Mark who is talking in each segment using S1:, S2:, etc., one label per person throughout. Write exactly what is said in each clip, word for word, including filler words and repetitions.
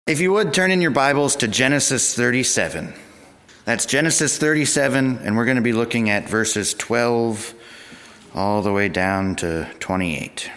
S1: If you would, turn in your Bibles to Genesis thirty-seven. That's Genesis thirty-seven, and we're going to be looking at verses twelve all the way down to twenty-eight.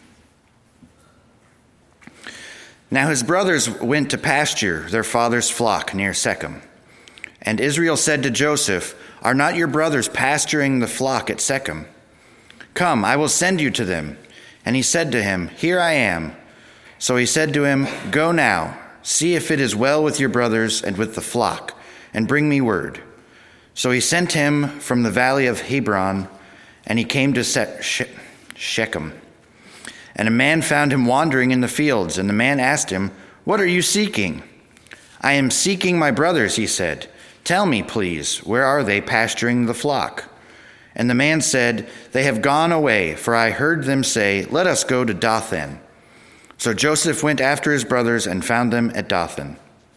S1: Now his brothers went to pasture their father's flock near Shechem. And Israel said to Joseph, "Are not your brothers pasturing the flock at Shechem? Come, I will send you to them." And he said to him, "Here I am." So he said to him, "Go now, see if it is well with your brothers and with the flock, and bring me word." So he sent him from the valley of Hebron, and he came to Shechem. And a man found him wandering in the fields, and the man asked him, "What are you seeking?" "I am seeking my brothers," he said. "Tell me, please, where are they pasturing the flock?" And the man said, "They have gone away, for I heard them say, 'Let us go to Dothan.'" So Joseph went after his brothers and found them at Dothan.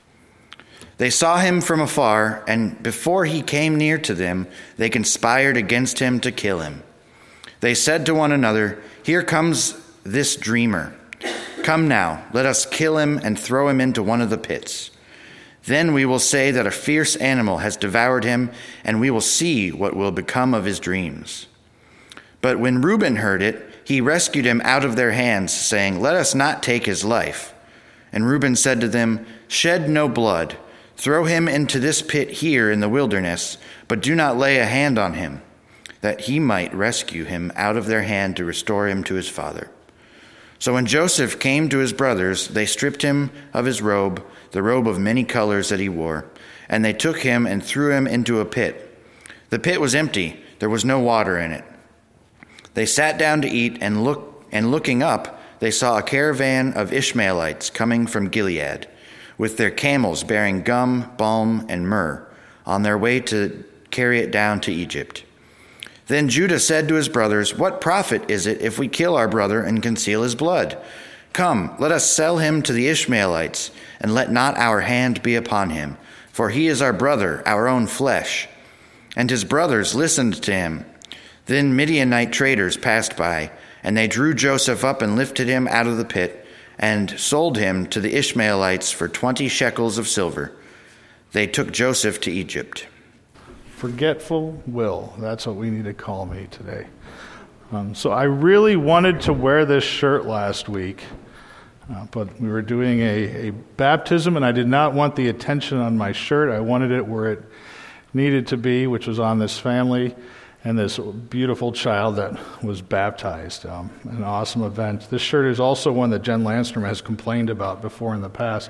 S1: They saw him from afar, and before he came near to them, they conspired against him to kill him. They said to one another, "Here comes this dreamer. Come now, let us kill him and throw him into one of the pits. Then we will say that a fierce animal has devoured him, and we will see what will become of his dreams." But when Reuben heard it, he rescued him out of their hands, saying, "Let us not take his life." And Reuben said to them, "Shed no blood. Throw him into this pit here in the wilderness, but do not lay a hand on him, that he might rescue him out of their hand to restore him to his father." So when Joseph came to his brothers, they stripped him of his robe, the robe of many colors that he wore, and they took him and threw him into a pit. The pit was empty, there was no water in it. They sat down to eat, and look, and looking up, they saw a caravan of Ishmaelites coming from Gilead, with their camels bearing gum, balm, and myrrh, on their way to carry it down to Egypt. Then Judah said to his brothers, "What profit is it if we kill our brother and conceal his blood? Come, let us sell him to the Ishmaelites, and let not our hand be upon him, for he is our brother, our own flesh." And his brothers listened to him. Then Midianite traders passed by, and they drew Joseph up and lifted him out of the pit, and sold him to the Ishmaelites for twenty shekels of silver. They took Joseph to Egypt.
S2: Forgetful Will. That's what we need to call me today. Um, so I really wanted to wear this shirt last week, uh, but we were doing a, a baptism, and I did not want the attention on my shirt. I wanted it where it needed to be, which was on this family and this beautiful child that was baptized. Um, an awesome event. This shirt is also one that Jen Landstrom has complained about before in the past.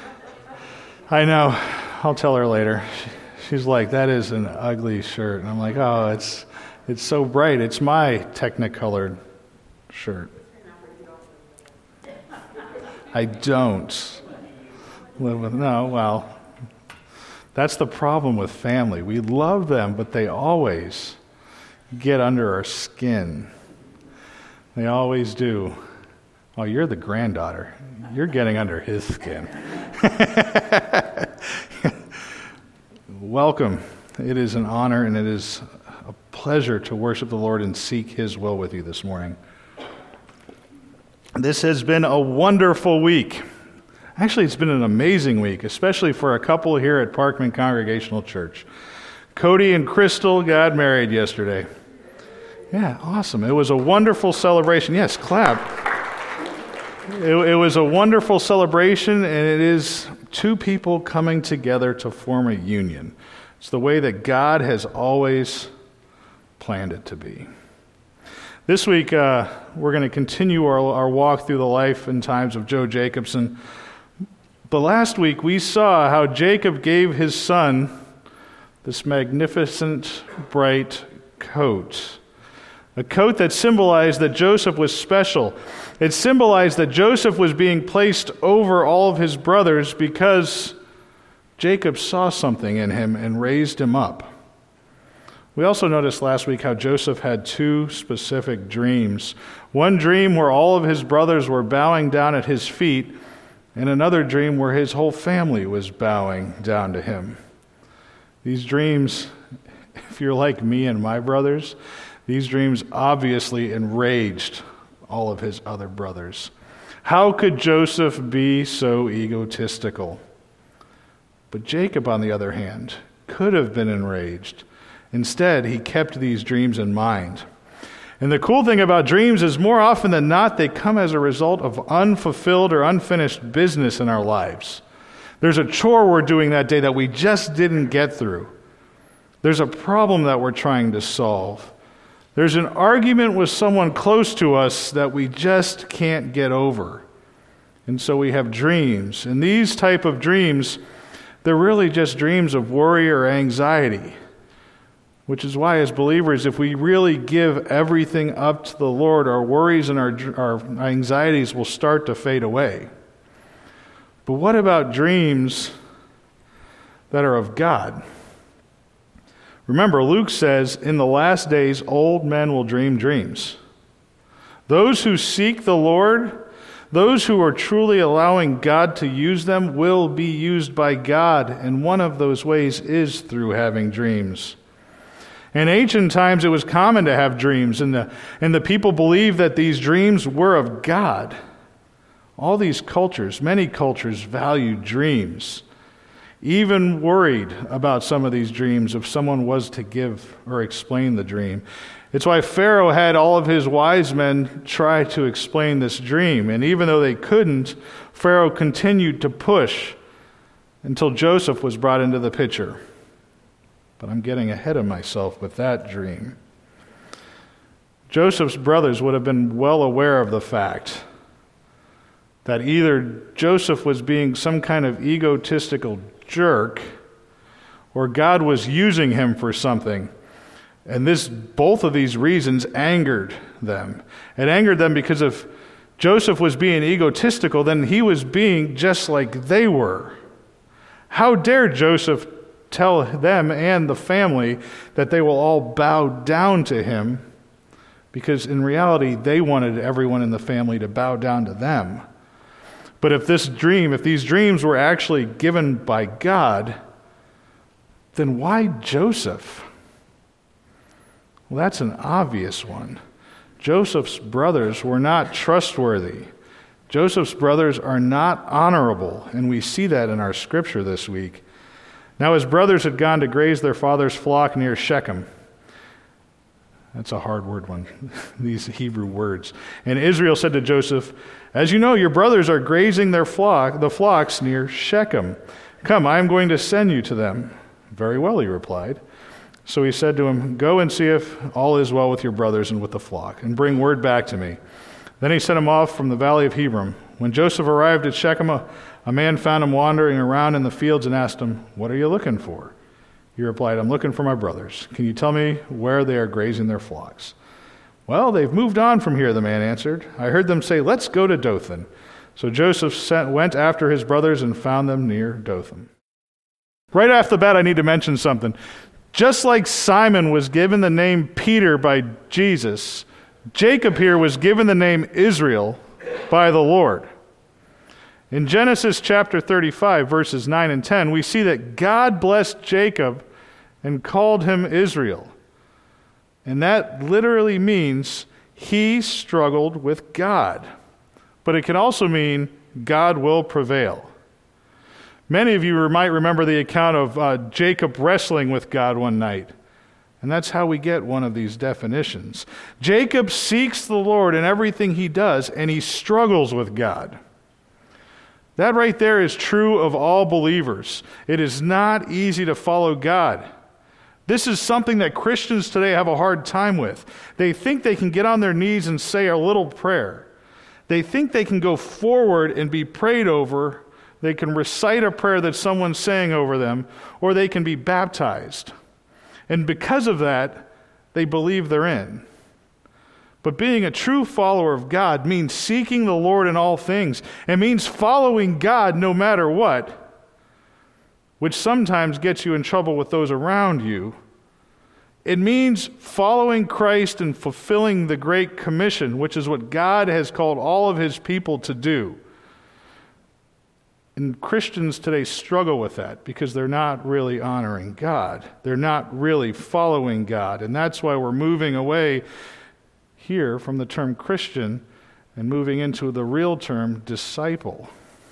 S2: I know. I'll tell her later. She, she's like, "That is an ugly shirt." And I'm like, "Oh, it's it's so bright. It's my Technicolored shirt." I don't live with, no, well, that's the problem with family. We love them, but they always get under our skin. They always do. Oh, you're the granddaughter. You're getting under his skin. Welcome. It is an honor and it is a pleasure to worship the Lord and seek His will with you this morning. This has been a wonderful week. Actually, it's been an amazing week, especially for a couple here at Parkman Congregational Church. Cody and Crystal got married yesterday. Yeah, awesome. It was a wonderful celebration. Yes, clap. It, it was a wonderful celebration, and it is two people coming together to form a union. It's the way that God has always planned it to be. This week, uh, we're going to continue our, our walk through the life and times of Joe Jacobson. But last week, we saw how Jacob gave his son this magnificent, bright coat. A coat that symbolized that Joseph was special. It symbolized that Joseph was being placed over all of his brothers because Jacob saw something in him and raised him up. We also noticed last week how Joseph had two specific dreams. One dream where all of his brothers were bowing down at his feet, and another dream where his whole family was bowing down to him. These dreams, if you're like me and my brothers, these dreams obviously enraged all of his other brothers. How could Joseph be so egotistical? But Jacob, on the other hand, could have been enraged. Instead, he kept these dreams in mind. And the cool thing about dreams is more often than not, they come as a result of unfulfilled or unfinished business in our lives. There's a chore we're doing that day that we just didn't get through. There's a problem that we're trying to solve. There's an argument with someone close to us that we just can't get over. And so we have dreams. And these type of dreams, they're really just dreams of worry or anxiety. Which is why, as believers, if we really give everything up to the Lord, our worries and our, our anxieties will start to fade away. But what about dreams that are of God? Remember, Luke says, in the last days, old men will dream dreams. Those who seek the Lord, those who are truly allowing God to use them, will be used by God. And one of those ways is through having dreams. In ancient times, it was common to have dreams, and the, and the people believed that these dreams were of God. All these cultures, many cultures, valued dreams, even worried about some of these dreams if someone was to give or explain the dream. It's why Pharaoh had all of his wise men try to explain this dream, and even though they couldn't, Pharaoh continued to push until Joseph was brought into the picture. But I'm getting ahead of myself with that dream. Joseph's brothers would have been well aware of the fact that either Joseph was being some kind of egotistical jerk or God was using him for something. And this, both of these reasons angered them. It angered them because if Joseph was being egotistical, then he was being just like they were. How dare Joseph tell them and the family that they will all bow down to him, because in reality they wanted everyone in the family to bow down to them. But if this dream, if these dreams were actually given by God, then why Joseph? Well, that's an obvious one. Joseph's brothers were not trustworthy. Joseph's brothers are not honorable, and we see that in our scripture this week. Now his brothers had gone to graze their father's flock near Shechem. That's a hard word one, these Hebrew words. And Israel said to Joseph, "As you know, your brothers are grazing their flock, the flocks near Shechem. Come, I am going to send you to them." "Very well," he replied. So he said to him, "Go and see if all is well with your brothers and with the flock, and bring word back to me." Then he sent him off from the valley of Hebron. When Joseph arrived at Shechem, a, a man found him wandering around in the fields and asked him, "What are you looking for?" He replied, "I'm looking for my brothers. Can you tell me where they are grazing their flocks?" "Well, they've moved on from here," the man answered. "I heard them say, 'Let's go to Dothan.'" So Joseph sent, went after his brothers and found them near Dothan. Right off the bat, I need to mention something. Just like Simon was given the name Peter by Jesus, Jacob here was given the name Israel by the Lord. In Genesis chapter thirty-five, verses nine and ten, we see that God blessed Jacob and called him Israel. And that literally means he struggled with God. But it can also mean God will prevail. Many of you might remember the account of uh, Jacob wrestling with God one night. And that's how we get one of these definitions. Jacob seeks the Lord in everything he does, and he struggles with God. That right there is true of all believers. It is not easy to follow God. This is something that Christians today have a hard time with. They think they can get on their knees and say a little prayer. They think they can go forward and be prayed over. They can recite a prayer that someone's saying over them, or they can be baptized. And because of that, they believe they're in. But being a true follower of God means seeking the Lord in all things. It means following God no matter what, which sometimes gets you in trouble with those around you. It means following Christ and fulfilling the Great Commission, which is what God has called all of his people to do. And Christians today struggle with that because they're not really honoring God. They're not really following God. And that's why we're moving away here from the term Christian and moving into the real term, disciple.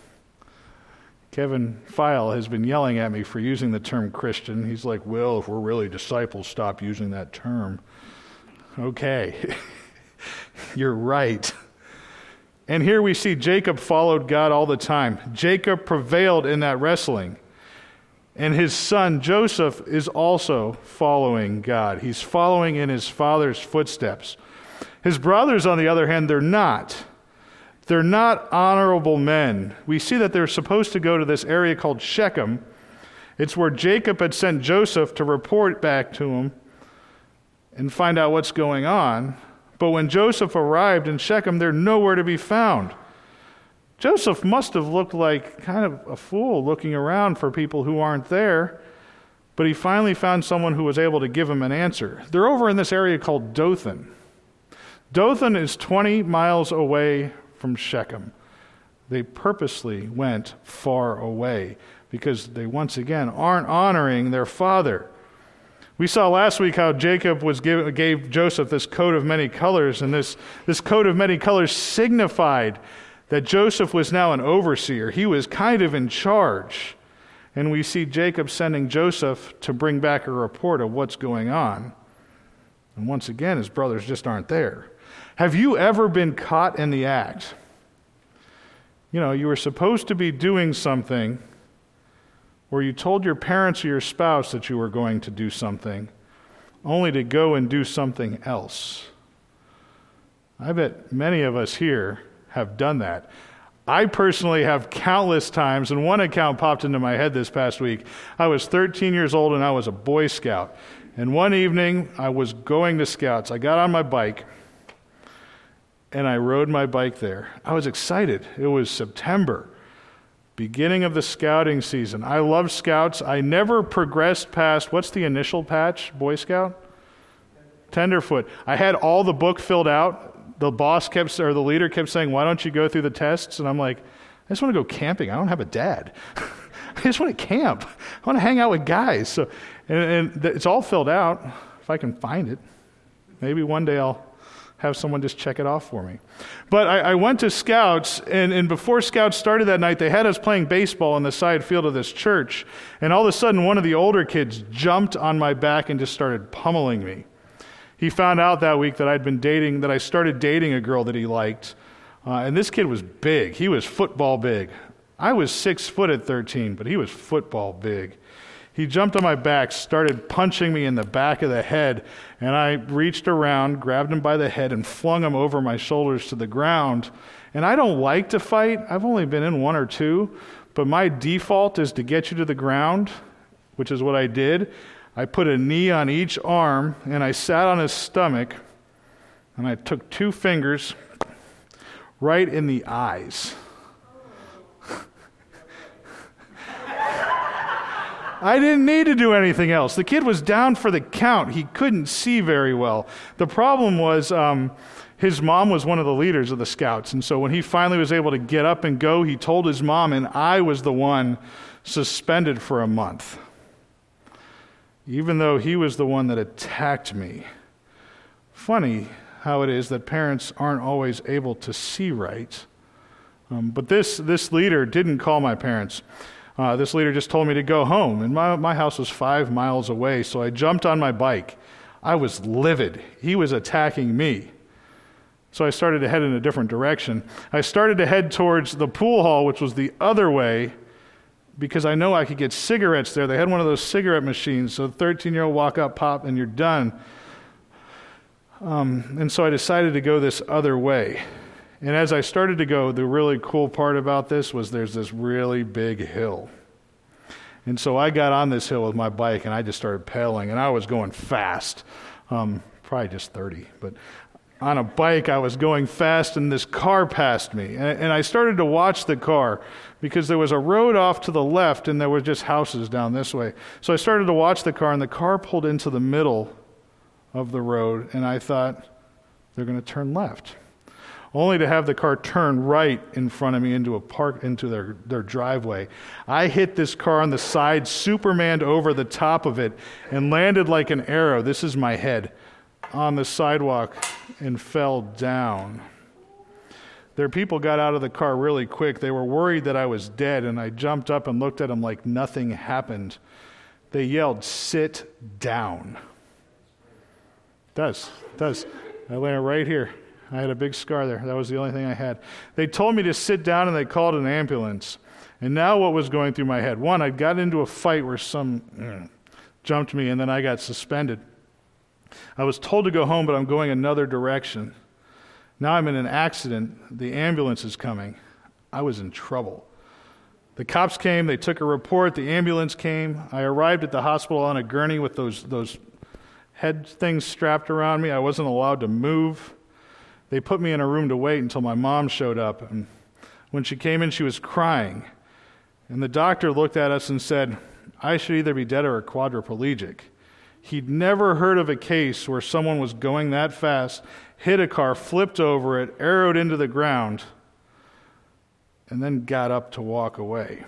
S2: Kevin Feil has been yelling at me for using the term Christian. He's like, well, if we're really disciples, stop using that term. Okay, you're right. And here we see Jacob followed God all the time. Jacob prevailed in that wrestling. And his son Joseph is also following God. He's following in his father's footsteps. His brothers, on the other hand, they're not. They're not honorable men. We see that they're supposed to go to this area called Shechem. It's where Jacob had sent Joseph to report back to him and find out what's going on. But when Joseph arrived in Shechem, they're nowhere to be found. Joseph must have looked like kind of a fool looking around for people who aren't there, but he finally found someone who was able to give him an answer. They're over in this area called Dothan. Dothan is twenty miles away from Shechem. They purposely went far away because they once again aren't honoring their father. We saw last week how Jacob was give, gave Joseph this coat of many colors, and this, this coat of many colors signified that Joseph was now an overseer. He was kind of in charge. And we see Jacob sending Joseph to bring back a report of what's going on. And once again, his brothers just aren't there. Have you ever been caught in the act? You know, you were supposed to be doing something, or you told your parents or your spouse that you were going to do something, only to go and do something else. I bet many of us here have done that. I personally have countless times, and one account popped into my head this past week. I was thirteen years old and I was a Boy Scout. And one evening I was going to Scouts. I got on my bike and I rode my bike there. I was excited. It was September, beginning of the scouting season. I loved Scouts. I never progressed past, what's the initial patch, Boy Scout? Tenderfoot. I had all the book filled out. The boss kept, or the leader kept saying, why don't you go through the tests? And I'm like, I just want to go camping. I don't have a dad. I just want to camp. I want to hang out with guys. So, and, and it's all filled out, if I can find it. Maybe one day I'll have someone just check it off for me. But I, I went to Scouts, and, and before Scouts started that night, they had us playing baseball in the side field of this church. And all of a sudden, one of the older kids jumped on my back and just started pummeling me. He found out that week that I'd been dating, that I started dating a girl that he liked. Uh, and this kid was big. He was football big. I was six foot at thirteen, but he was football big. He jumped on my back, started punching me in the back of the head, and I reached around, grabbed him by the head, and flung him over my shoulders to the ground. And I don't like to fight. I've only been in one or two, but my default is to get you to the ground, which is what I did. I put a knee on each arm, and I sat on his stomach, and I took two fingers right in the eyes. I didn't need to do anything else. The kid was down for the count. He couldn't see very well. The problem was um, his mom was one of the leaders of the Scouts, and so when he finally was able to get up and go, he told his mom, and I was the one suspended for a month, even though he was the one that attacked me. Funny how it is that parents aren't always able to see right. Um, but this, this leader didn't call my parents. Uh, this leader just told me to go home, and my, my house was five miles away, so I jumped on my bike. I was livid. He was attacking me. So I started to head in a different direction. I started to head towards the pool hall, which was the other way, because I know I could get cigarettes there. They had one of those cigarette machines, so the thirteen-year-old walk up, pop, and you're done. Um, and so I decided to go this other way. And as I started to go, the really cool part about this was there's this really big hill. And so I got on this hill with my bike, and I just started pedaling, and I was going fast, um, probably just thirty. But on a bike, I was going fast, and this car passed me. And, and I started to watch the car because there was a road off to the left, and there were just houses down this way. So I started to watch the car, and the car pulled into the middle of the road, and I thought, they're going to turn left. Only to have the car turn right in front of me into a park, into their, their driveway. I hit this car on the side, Supermaned over the top of it, and landed like an arrow, this is my head, on the sidewalk and fell down. Their people got out of the car really quick. They were worried that I was dead, and I jumped up and looked at them like nothing happened. They yelled, "Sit down." It does, it does. I landed right here. I had a big scar there. That was the only thing I had. They told me to sit down, and they called an ambulance. And now what was going through my head? One, I got into a fight where some mm, jumped me, and then I got suspended. I was told to go home, but I'm going another direction. Now I'm in an accident. The ambulance is coming. I was in trouble. The cops came. They took a report. The ambulance came. I arrived at the hospital on a gurney with those, those head things strapped around me. I wasn't allowed to move. They put me in a room to wait until my mom showed up. And when she came in, she was crying. And the doctor looked at us and said, I should either be dead or a quadriplegic. He'd never heard of a case where someone was going that fast, hit a car, flipped over it, arrowed into the ground, and then got up to walk away.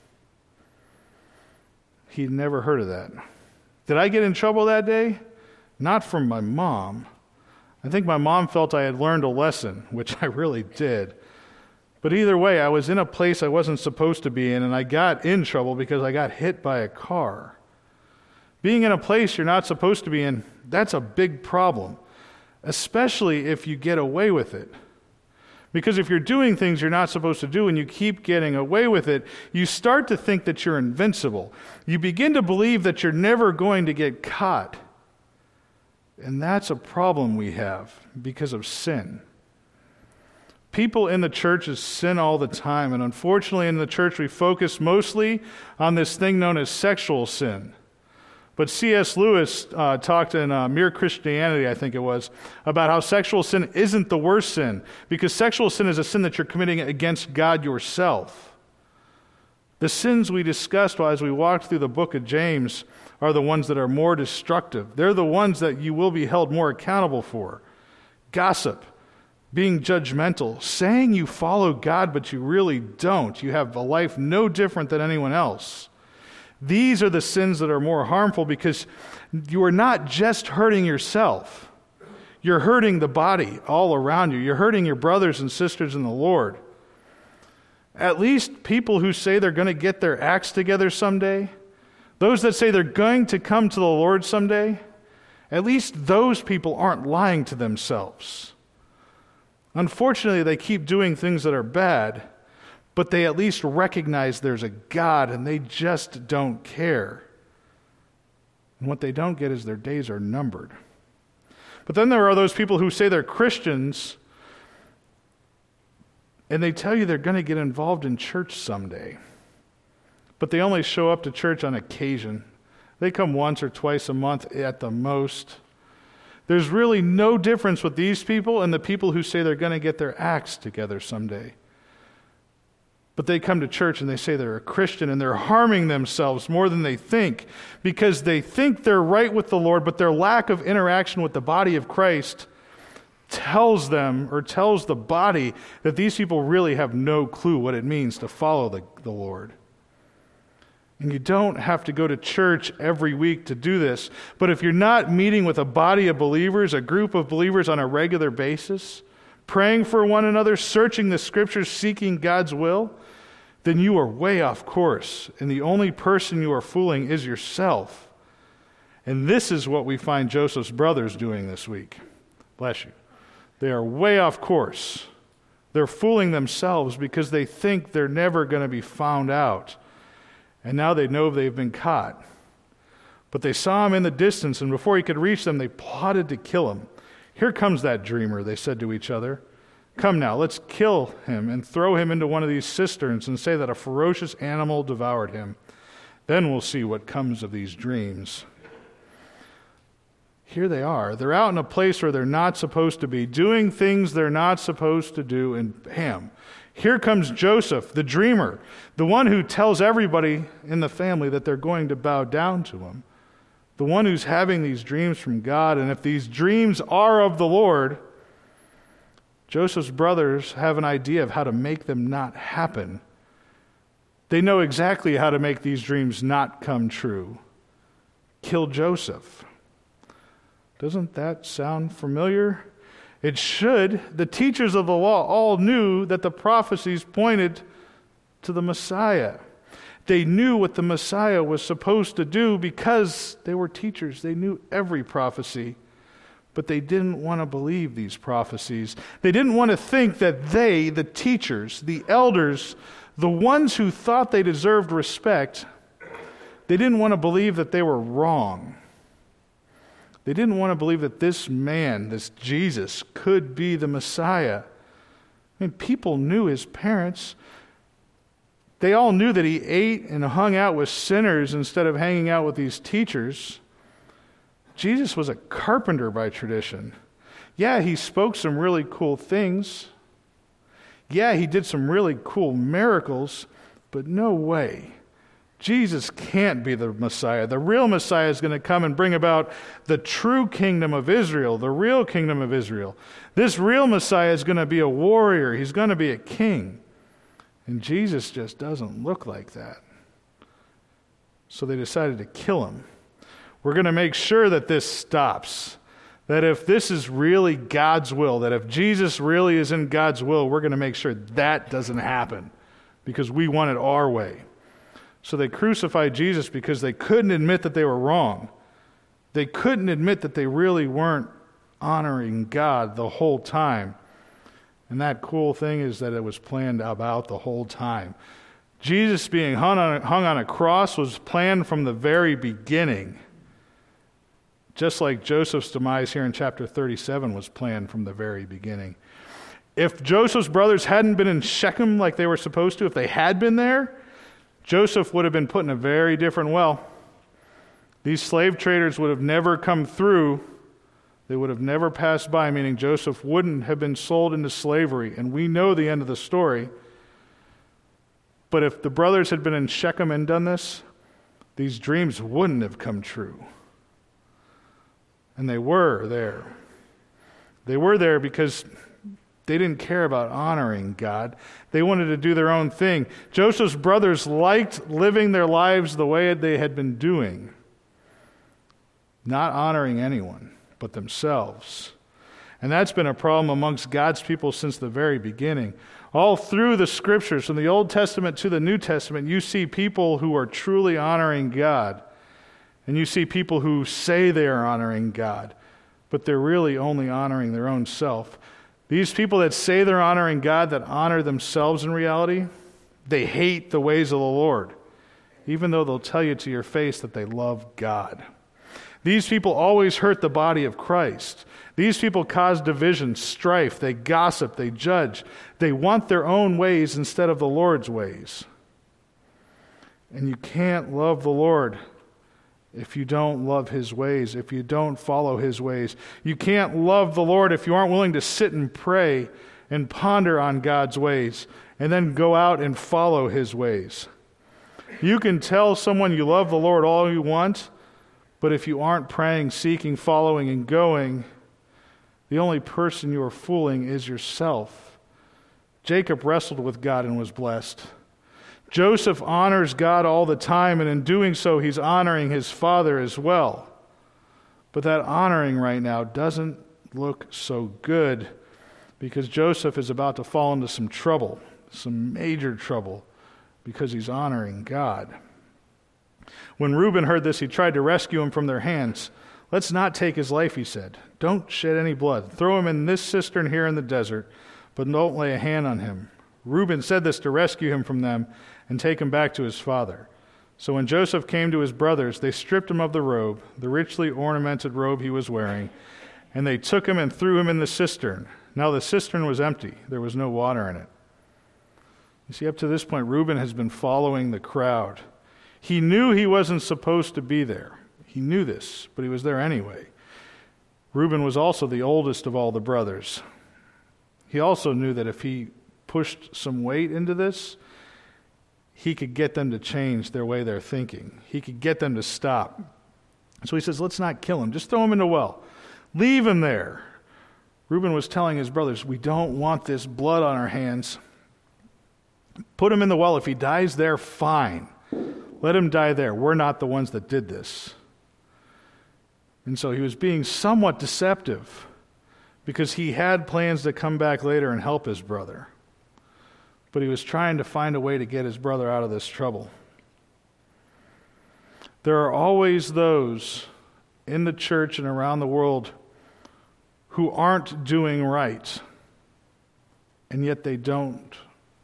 S2: He'd never heard of that. Did I get in trouble that day? Not from my mom. I think my mom felt I had learned a lesson, which I really did. But either way, I was in a place I wasn't supposed to be in, and I got in trouble because I got hit by a car. Being in a place you're not supposed to be in, that's a big problem, especially if you get away with it. Because if you're doing things you're not supposed to do and you keep getting away with it, you start to think that you're invincible. You begin to believe that you're never going to get caught. And that's a problem we have because of sin. People in the churches sin all the time, and unfortunately in the church we focus mostly on this thing known as sexual sin. But C S Lewis uh, talked in uh, Mere Christianity, I think it was, about how sexual sin isn't the worst sin, because sexual sin is a sin that you're committing against God yourself. The sins we discussed as we walked through the book of James are the ones that are more destructive. They're the ones that you will be held more accountable for. Gossip, being judgmental, saying you follow God but you really don't. You have a life no different than anyone else. These are the sins that are more harmful because you are not just hurting yourself. You're hurting the body all around you. You're hurting your brothers and sisters in the Lord. At least people who say they're going to get their acts together someday, those that say they're going to come to the Lord someday, at least those people aren't lying to themselves. Unfortunately, they keep doing things that are bad, but they at least recognize there's a God and they just don't care. And what they don't get is their days are numbered. But then there are those people who say they're Christians and they tell you they're going to get involved in church someday. But they only show up to church on occasion. They come once or twice a month at the most. There's really no difference with these people and the people who say they're going to get their acts together someday. But they come to church and they say they're a Christian and they're harming themselves more than they think because they think they're right with the Lord, but their lack of interaction with the body of Christ tells them or tells the body that these people really have no clue what it means to follow the, the Lord. And you don't have to go to church every week to do this, but if you're not meeting with a body of believers, a group of believers on a regular basis, praying for one another, searching the Scriptures, seeking God's will, then you are way off course, and the only person you are fooling is yourself. And this is what we find Joseph's brothers doing this week. Bless you. They are way off course. They're fooling themselves because they think they're never going to be found out. And now they know they've been caught. But they saw him in the distance, and before he could reach them, they plotted to kill him. Here comes that dreamer, they said to each other. Come now, let's kill him and throw him into one of these cisterns and say that a ferocious animal devoured him. Then we'll see what comes of these dreams. Here they are. They're out in a place where they're not supposed to be, doing things they're not supposed to do, and bam, here comes Joseph, the dreamer, the one who tells everybody in the family that they're going to bow down to him, the one who's having these dreams from God. And if these dreams are of the Lord, Joseph's brothers have an idea of how to make them not happen. They know exactly how to make these dreams not come true. Kill Joseph. Doesn't that sound familiar? It should. The teachers of the law all knew that the prophecies pointed to the Messiah. They knew what the Messiah was supposed to do because they were teachers. They knew every prophecy, but they didn't want to believe these prophecies. They didn't want to think that they, the teachers, the elders, the ones who thought they deserved respect, they didn't want to believe that they were wrong. They didn't want to believe that this man, this Jesus, could be the Messiah. I mean, people knew his parents. They all knew that he ate and hung out with sinners instead of hanging out with these teachers. Jesus was a carpenter by tradition. Yeah, he spoke some really cool things. Yeah, he did some really cool miracles, but no way. Jesus can't be the Messiah. The real Messiah is going to come and bring about the true kingdom of Israel, the real kingdom of Israel. This real Messiah is going to be a warrior. He's going to be a king. And Jesus just doesn't look like that. So they decided to kill him. We're going to make sure that this stops. That if this is really God's will, that if Jesus really is in God's will, we're going to make sure that doesn't happen because we want it our way. So they crucified Jesus because they couldn't admit that they were wrong. They couldn't admit that they really weren't honoring God the whole time. And that cool thing is that it was planned about the whole time. Jesus being hung on a, hung on a cross was planned from the very beginning. Just like Joseph's demise here in chapter thirty-seven was planned from the very beginning. If Joseph's brothers hadn't been in Shechem like they were supposed to, if they had been there, Joseph would have been put in a very different well. These slave traders would have never come through. They would have never passed by, meaning Joseph wouldn't have been sold into slavery. And we know the end of the story. But if the brothers had been in Shechem and done this, these dreams wouldn't have come true. And they were there. They were there because they didn't care about honoring God. They wanted to do their own thing. Joseph's brothers liked living their lives the way they had been doing, not honoring anyone but themselves. And that's been a problem amongst God's people since the very beginning. All through the scriptures, from the Old Testament to the New Testament, you see people who are truly honoring God. And you see people who say they are honoring God, but they're really only honoring their own self. These people that say they're honoring God, that honor themselves in reality, they hate the ways of the Lord, even though they'll tell you to your face that they love God. These people always hurt the body of Christ. These people cause division, strife. They gossip. They judge. They want their own ways instead of the Lord's ways. And you can't love the Lord if you don't love his ways, if you don't follow his ways. You can't love the Lord if you aren't willing to sit and pray and ponder on God's ways and then go out and follow his ways. You can tell someone you love the Lord all you want, but if you aren't praying, seeking, following, and going, the only person you are fooling is yourself. Jacob wrestled with God and was blessed. Joseph honors God all the time, and in doing so, he's honoring his father as well. But that honoring right now doesn't look so good because Joseph is about to fall into some trouble, some major trouble, because he's honoring God. When Reuben heard this, he tried to rescue him from their hands. Let's not take his life, he said. Don't shed any blood. Throw him in this cistern here in the desert, but don't lay a hand on him. Reuben said this to rescue him from them and take him back to his father. So when Joseph came to his brothers, they stripped him of the robe, the richly ornamented robe he was wearing, and they took him and threw him in the cistern. Now the cistern was empty. There was no water in it. You see, up to this point, Reuben has been following the crowd. He knew he wasn't supposed to be there. He knew this, but he was there anyway. Reuben was also the oldest of all the brothers. He also knew that if he pushed some weight into this, he could get them to change their way they're thinking. He could get them to stop. So he says, let's not kill him. Just throw him in the well. Leave him there. Reuben was telling his brothers, we don't want this blood on our hands. Put him in the well. If he dies there, fine. Let him die there. We're not the ones that did this. And so he was being somewhat deceptive because he had plans to come back later and help his brother. But he was trying to find a way to get his brother out of this trouble. There are always those in the church and around the world who aren't doing right, and yet they don't.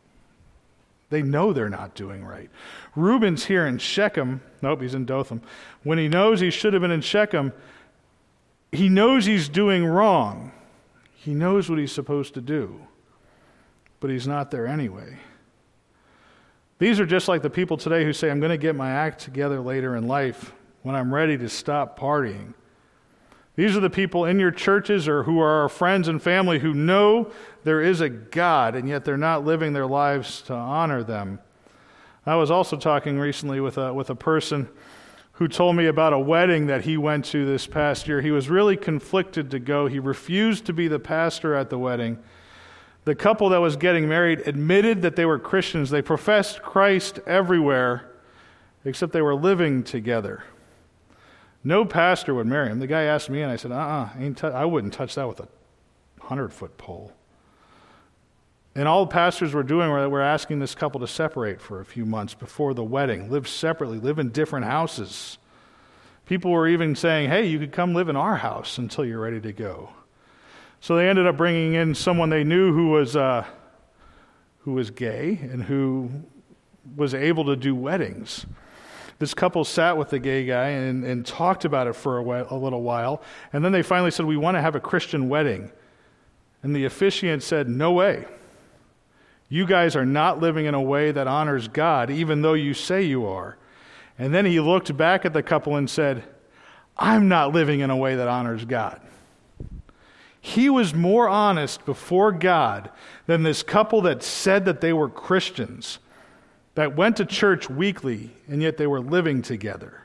S2: They know they're not doing right. Reuben's here in Shechem. Nope, he's in Dothan. When he knows he should have been in Shechem, he knows he's doing wrong. He knows what he's supposed to do, but he's not there anyway. These are just like the people today who say, I'm going to get my act together later in life when I'm ready to stop partying. These are the people in your churches or who are our friends and family who know there is a God, and yet they're not living their lives to honor them. I was also talking recently with a, with a person who told me about a wedding that he went to this past year. He was really conflicted to go. He refused to be the pastor at the wedding. The couple that was getting married admitted that they were Christians. They professed Christ everywhere, except they were living together. No pastor would marry him. The guy asked me, and I said, uh-uh, ain't t- I wouldn't touch that with a hundred-foot pole. And all pastors were doing were, were asking this couple to separate for a few months before the wedding, live separately, live in different houses. People were even saying, hey, you could come live in our house until you're ready to go. So they ended up bringing in someone they knew who was uh, who was gay and who was able to do weddings. This couple sat with the gay guy and, and talked about it for a, while, a little while, and then they finally said, we want to have a Christian wedding. And the officiant said, no way. You guys are not living in a way that honors God, even though you say you are. And then he looked back at the couple and said, I'm not living in a way that honors God. He was more honest before God than this couple that said that they were Christians, that went to church weekly, and yet they were living together.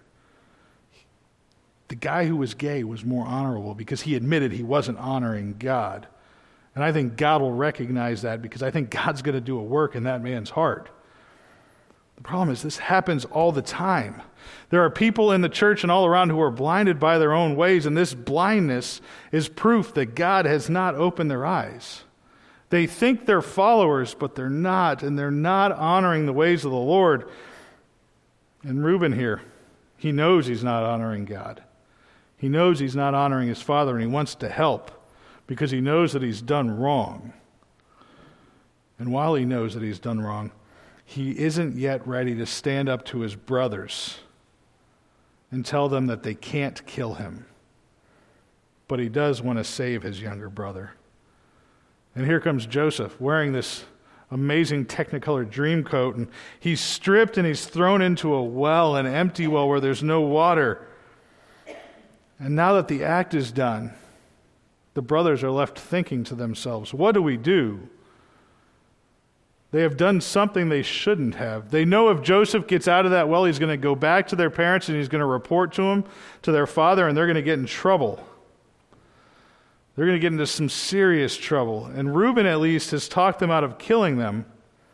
S2: The guy who was gay was more honorable because he admitted he wasn't honoring God. And I think God will recognize that because I think God's going to do a work in that man's heart. The problem is this happens all the time. There are people in the church and all around who are blinded by their own ways, and this blindness is proof that God has not opened their eyes. They think they're followers, but they're not, and they're not honoring the ways of the Lord. And Reuben here, he knows he's not honoring God. He knows he's not honoring his father, and he wants to help because he knows that he's done wrong. And while he knows that he's done wrong, he isn't yet ready to stand up to his brothers and tell them that they can't kill him. But he does want to save his younger brother. And here comes Joseph wearing this amazing Technicolor dream coat, and he's stripped and he's thrown into a well, an empty well where there's no water. And now that the act is done, the brothers are left thinking to themselves, what do we do? They have done something they shouldn't have. They know if Joseph gets out of that well, he's going to go back to their parents and he's going to report to them, to their father, and they're going to get in trouble. They're going to get into some serious trouble. And Reuben, at least, has talked them out of killing them.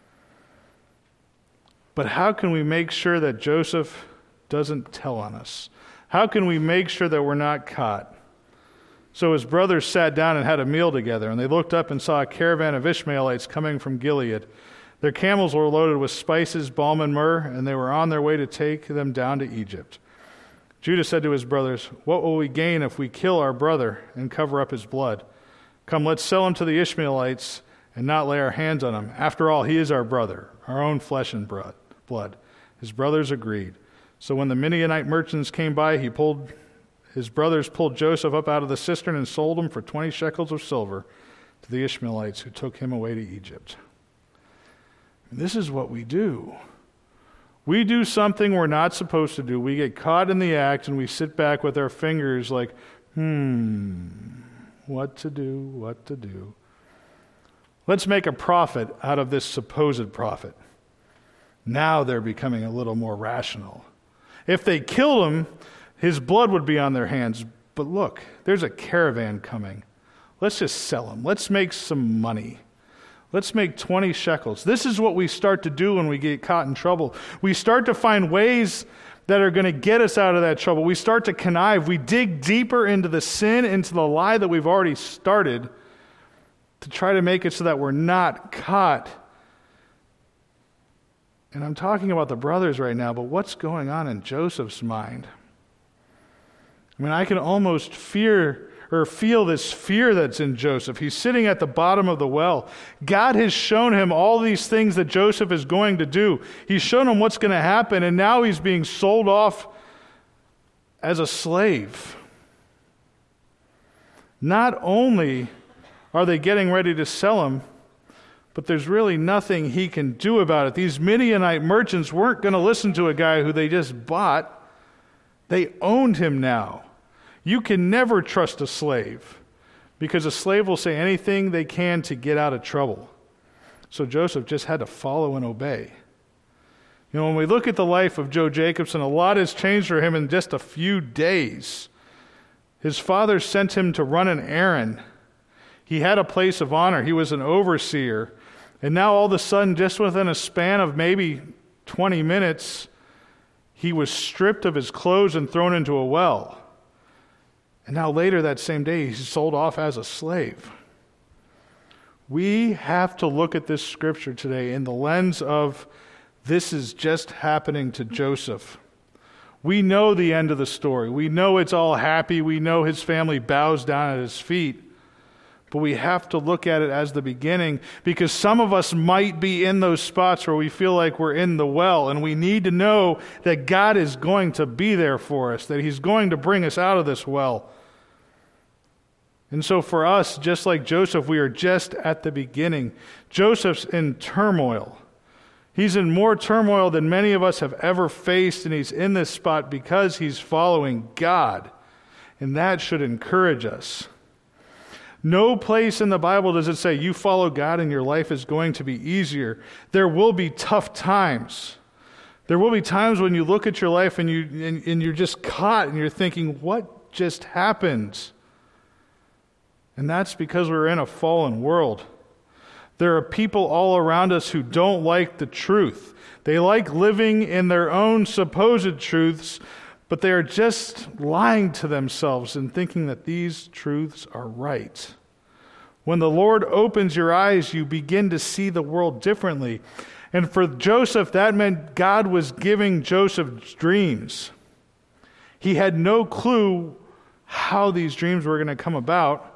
S2: But how can we make sure that Joseph doesn't tell on us? How can we make sure that we're not caught? So his brothers sat down and had a meal together, and they looked up and saw a caravan of Ishmaelites coming from Gilead. Their camels were loaded with spices, balm, and myrrh, and they were on their way to take them down to Egypt. Judah said to his brothers, what will we gain if we kill our brother and cover up his blood? Come, let's sell him to the Ishmaelites and not lay our hands on him. After all, he is our brother, our own flesh and blood. His brothers agreed. So when the Midianite merchants came by, he pulled his brothers pulled Joseph up out of the cistern and sold him for twenty shekels of silver to the Ishmaelites who took him away to Egypt. And this is what we do. We do something we're not supposed to do. We get caught in the act and we sit back with our fingers like, hmm, what to do, what to do. Let's make a profit out of this supposed profit. Now they're becoming a little more rational. If they killed him, his blood would be on their hands. But look, there's a caravan coming. Let's just sell him. Let's make some money. Let's make twenty shekels. This is what we start to do when we get caught in trouble. We start to find ways that are going to get us out of that trouble. We start to connive. We dig deeper into the sin, into the lie that we've already started, to try to make it so that we're not caught. And I'm talking about the brothers right now, but what's going on in Joseph's mind? I mean, I can almost fear or feel this fear that's in Joseph. He's sitting at the bottom of the well. God has shown him all these things that Joseph is going to do. He's shown him what's going to happen, and now he's being sold off as a slave. Not only are they getting ready to sell him, but there's really nothing he can do about it. These Midianite merchants weren't going to listen to a guy who they just bought. They owned him now. You can never trust a slave, because a slave will say anything they can to get out of trouble. So Joseph just had to follow and obey. You know, when we look at the life of Joe Jacobson, a lot has changed for him in just a few days. His father sent him to run an errand. He had a place of honor. He was an overseer. And now all of a sudden, just within a span of maybe twenty minutes, he was stripped of his clothes and thrown into a well. And now later that same day, he's sold off as a slave. We have to look at this scripture today in the lens of this is just happening to Joseph. We know the end of the story. We know it's all happy. We know his family bows down at his feet. But we have to look at it as the beginning, because some of us might be in those spots where we feel like we're in the well, and we need to know that God is going to be there for us, that he's going to bring us out of this well. And so for us, just like Joseph, we are just at the beginning. Joseph's in turmoil. He's in more turmoil than many of us have ever faced, and he's in this spot because he's following God. And that should encourage us. No place in the Bible does it say you follow God and your life is going to be easier. There will be tough times. There will be times when you look at your life and, you, and, and you're just caught and you're thinking, what just happened? And that's because we're in a fallen world. There are people all around us who don't like the truth. They like living in their own supposed truths, but they are just lying to themselves and thinking that these truths are right. When the Lord opens your eyes, you begin to see the world differently. And for Joseph, that meant God was giving Joseph dreams. He had no clue how these dreams were going to come about.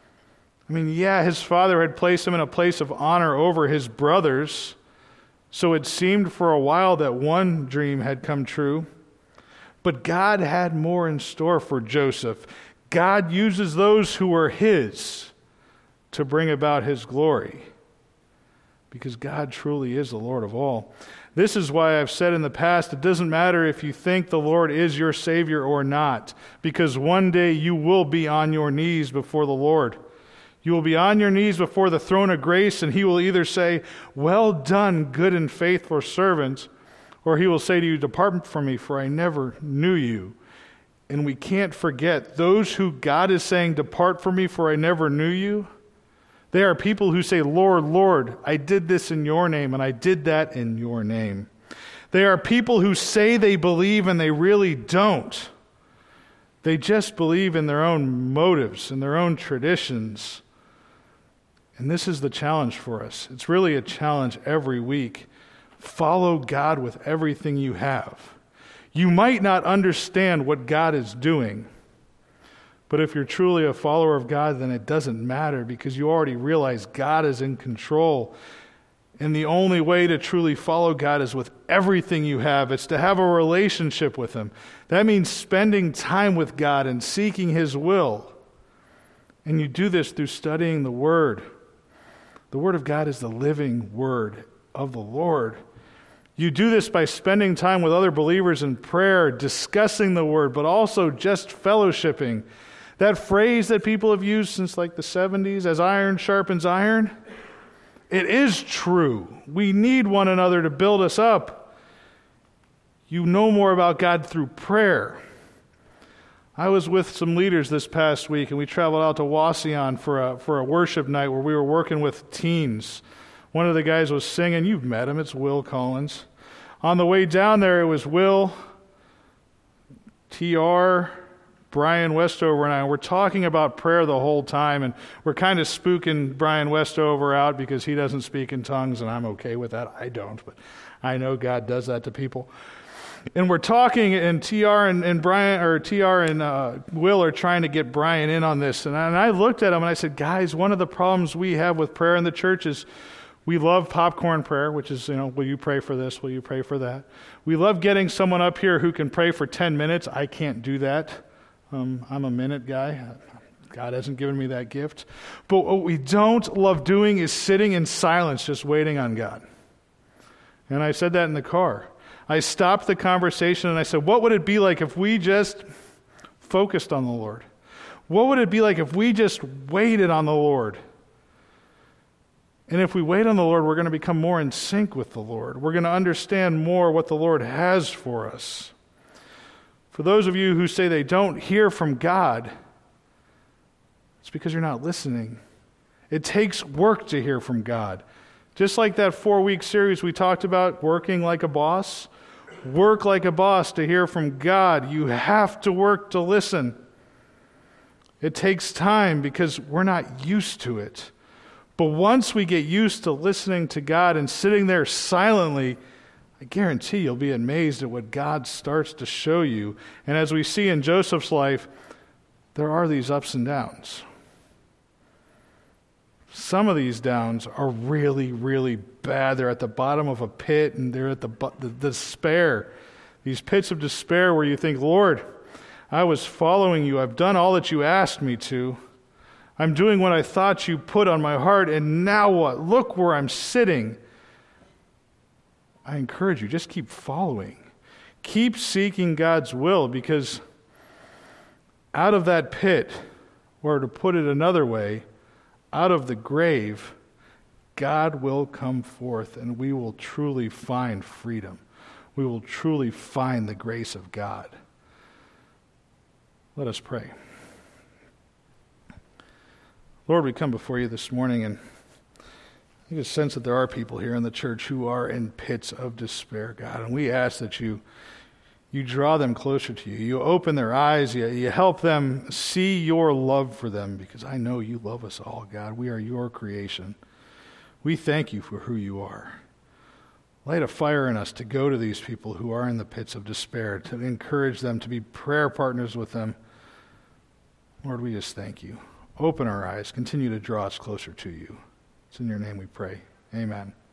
S2: I mean, yeah, his father had placed him in a place of honor over his brothers, so it seemed for a while that one dream had come true. But God had more in store for Joseph. God uses those who are his to bring about his glory, because God truly is the Lord of all. This is why I've said in the past, it doesn't matter if you think the Lord is your Savior or not, because one day you will be on your knees before the Lord. You will be on your knees before the throne of grace, and he will either say, "Well done, good and faithful servant," or he will say to you, "Depart from me, for I never knew you." And we can't forget, those who God is saying, "Depart from me, for I never knew you," they are people who say, "Lord, Lord, I did this in your name, and I did that in your name." They are people who say they believe, and they really don't. They just believe in their own motives and their own traditions. And this is the challenge for us. It's really a challenge every week. Follow God with everything you have. You might not understand what God is doing, but if you're truly a follower of God, then it doesn't matter, because you already realize God is in control. And the only way to truly follow God is with everything you have. It's to have a relationship with him. That means spending time with God and seeking his will. And you do this through studying the Word. The Word of God is the living Word of the Lord. You do this by spending time with other believers in prayer, discussing the Word, but also just fellowshipping. That phrase that people have used since like the seventies, as iron sharpens iron, it is true. We need one another to build us up. You know more about God through prayer. I was with some leaders this past week, and we traveled out to Wauseon for a, for a worship night where we were working with teens. One of the guys was singing. You've met him. It's Will Collins. On the way down there, it was Will, T R, Brian Westover and I, we're talking about prayer the whole time, and we're kind of spooking Brian Westover out because he doesn't speak in tongues, and I'm okay with that. I don't, but I know God does that to people. And we're talking, and T R and, and Brian, or T R and uh, Will are trying to get Brian in on this. And I, and I looked at him and I said, guys, one of the problems we have with prayer in the church is we love popcorn prayer, which is, you know, will you pray for this? Will you pray for that? We love getting someone up here who can pray for ten minutes. I can't do that. Um, I'm a minute guy. God hasn't given me that gift. But what we don't love doing is sitting in silence, just waiting on God. And I said that in the car. I stopped the conversation and I said, what would it be like if we just focused on the Lord? What would it be like if we just waited on the Lord? And if we wait on the Lord, we're going to become more in sync with the Lord. We're going to understand more what the Lord has for us. For those of you who say they don't hear from God, it's because you're not listening. It takes work to hear from God. Just like that four-week series we talked about, working like a boss. Work like a boss to hear from God. You have to work to listen. It takes time because we're not used to it. But once we get used to listening to God and sitting there silently, I guarantee you'll be amazed at what God starts to show you. And as we see in Joseph's life, there are these ups and downs. Some of these downs are really, really bad. They're at the bottom of a pit, and they're at the, the despair. These pits of despair where you think, Lord, I was following you. I've done all that you asked me to. I'm doing what I thought you put on my heart, and now what? Look where I'm sitting. I encourage you, just keep following. Keep seeking God's will, because out of that pit, or to put it another way, out of the grave, God will come forth and we will truly find freedom. We will truly find the grace of God. Let us pray. Lord, we come before you this morning, and I get a sense that there are people here in the church who are in pits of despair, God, and we ask that you You draw them closer to you. You open their eyes. You, you help them see your love for them, because I know you love us all, God. We are your creation. We thank you for who you are. Light a fire in us to go to these people who are in the pits of despair, to encourage them, to be prayer partners with them. Lord, we just thank you. Open our eyes. Continue to draw us closer to you. It's in your name we pray. Amen.